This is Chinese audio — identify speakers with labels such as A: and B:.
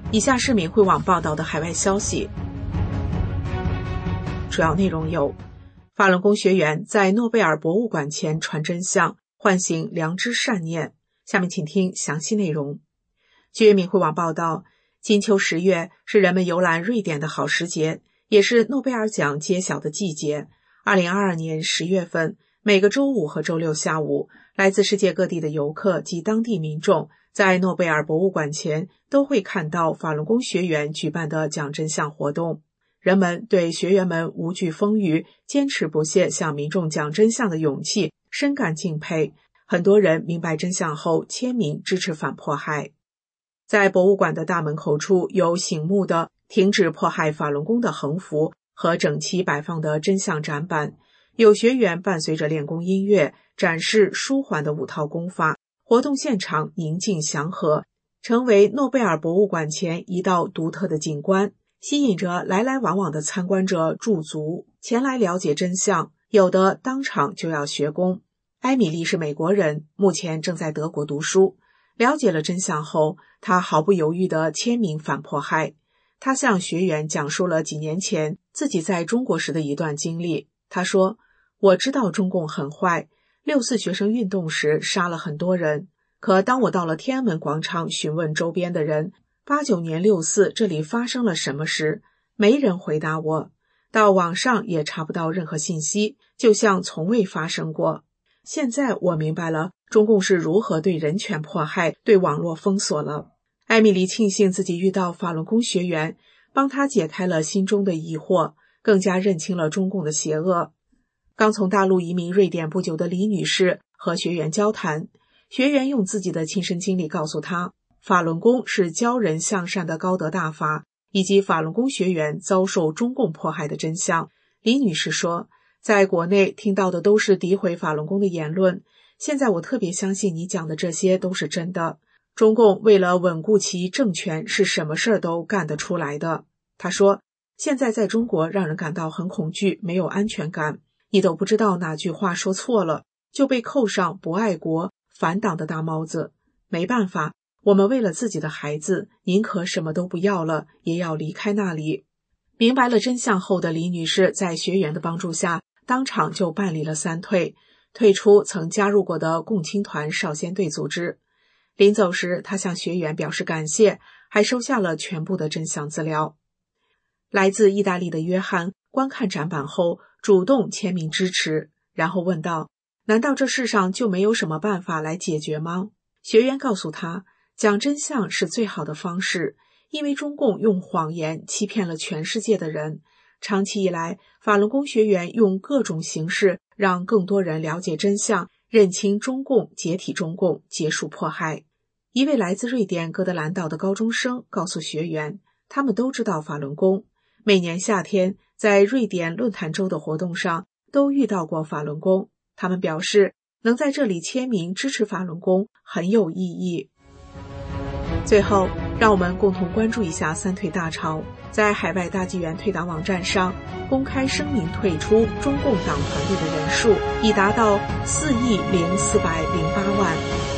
A: 以下是敏慧网报道的海外消息，主要内容有：法轮功学员在诺贝尔博物馆前传真相，唤醒良知善念。下面请听详细内容。据敏慧网报道，金秋10月是人们游览瑞典的好时节，也是诺贝尔奖揭晓的季节。2022年10月份，每个周五和周六下午，来自世界各地的游客及当地民众在诺贝尔博物馆前都会看到法轮功学员举办的讲真相活动。人们对学员们无惧风雨、坚持不懈向民众讲真相的勇气深感敬佩。很多人明白真相后签名支持反迫害。在博物馆的大门口处有醒目的停止迫害法轮功的横幅和整齐摆放的真相展板，有学员伴随着练功音乐展示舒缓的5套功法，活动现场宁静祥和，成为诺贝尔博物馆前一道独特的景观，吸引着来来往往的参观者驻足前来了解真相，有的当场就要学功。埃米丽是美国人，目前正在德国读书。了解了真相后，她毫不犹豫地签名反迫害。她向学员讲述了几年前自己在中国时的一段经历。她说：“我知道中共很坏，6·4学生运动时杀了很多人，可当我到了天安门广场询问周边的人，89年6·4这里发生了什么时，没人回答我，到网上也查不到任何信息，就像从未发生过。现在我明白了中共是如何对人权迫害、对网络封锁了。”艾米丽庆幸自己遇到法轮功学员，帮她解开了心中的疑惑，更加认清了中共的邪恶。刚从大陆移民瑞典不久的李女士和学员交谈，学员用自己的亲身经历告诉她，法轮功是教人向善的高德大法，以及法轮功学员遭受中共迫害的真相。李女士说，在国内听到的都是诋毁法轮功的言论，现在我特别相信你讲的这些都是真的。中共为了稳固其政权，是什么事都干得出来的。她说，现在在中国让人感到很恐惧，没有安全感，你都不知道哪句话说错了，就被扣上不爱国、反党的大帽子。没办法，我们为了自己的孩子，宁可什么都不要了，也要离开那里。明白了真相后的李女士在学员的帮助下，当场就办理了3退，退出曾加入过的共青团少先队组织。临走时，她向学员表示感谢，还收下了全部的真相资料。来自意大利的约翰观看展板后，主动签名支持，然后问道：“难道这世上就没有什么办法来解决吗？”学员告诉他，讲真相是最好的方式，因为中共用谎言欺骗了全世界的人。长期以来，法轮功学员用各种形式让更多人了解真相，认清中共，解体中共，结束迫害。一位来自瑞典哥德兰岛的高中生告诉学员，他们都知道法轮功，每年夏天在瑞典论坛周的活动上都遇到过法轮功。他们表示，能在这里签名支持法轮功很有意义。最后，让我们共同关注一下3退大潮。在海外大纪元退党网站上，公开声明退出中共党团队的人数已达到4.0408亿。